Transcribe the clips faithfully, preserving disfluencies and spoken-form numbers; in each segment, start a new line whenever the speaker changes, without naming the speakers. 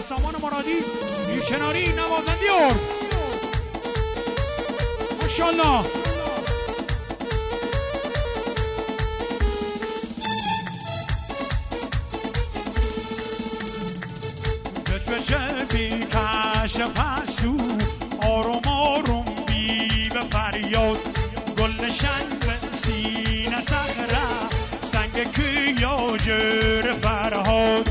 سامان مرادی بیکناری نوازندی ارد ماشاءالله. بشه بی کش پسو آروم آروم بی به فریاد گل نشن به سینه صخره سنگ کیا جر فرهاد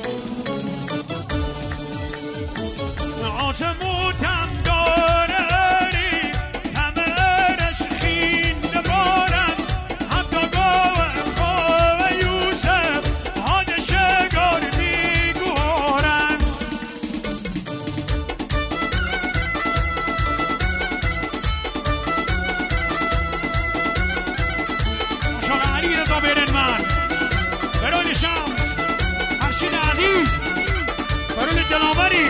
آسموتم داری کمرش خین بارم حتی گوه خواه یوسف حادشگار میگوارم ماشاءالله علی رضا برنمن برول شمس فرشید عزیز برول دلاوری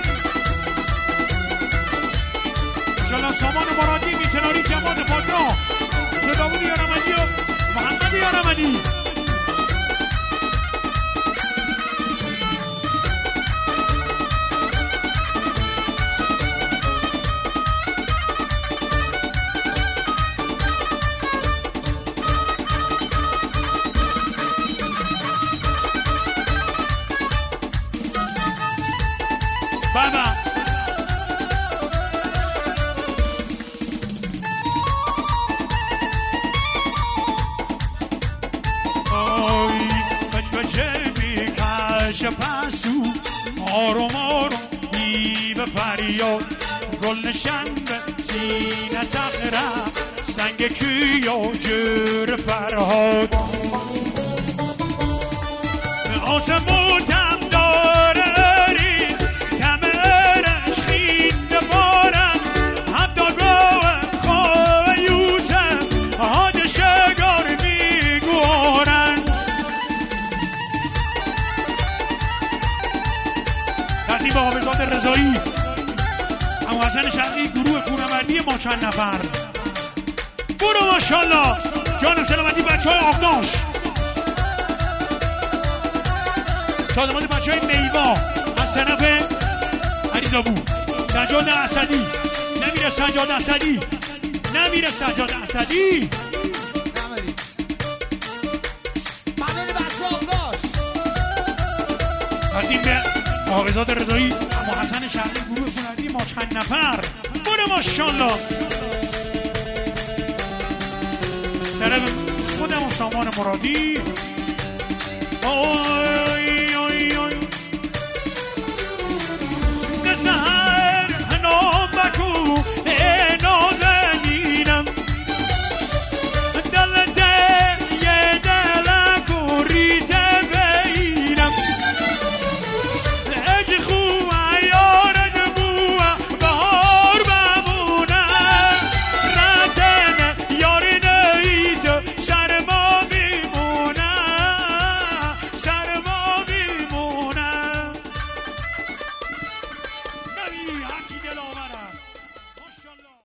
سامان مرادی بیکناری جماعت پاکراه داوود یارمدی و محمد یارمدی بابا پسو آروم آروم بی به فریاد گل نشن به سینه صخره سنگ کیا جر فرهاد آسموتم داری کمرش خین بارم حتی گوه خواه یوسف حادشگار میگوارن با حافظات رضایی اما حسن شرقی گروه کوهنوردی ما چند نفر برو ماشاءالله جانم سلامتی بچه های آفداش شادمات بچه های نیوا از طرف علیزابو سجاد اسدی نمیره سجاد اسدی نمیره سجاد اسدی قدیم به حافظات رضایی اما حسن شرقی گروه کوهنوردی ما چند نفر برو ماشاءالله طرف خودم و سامان مرادی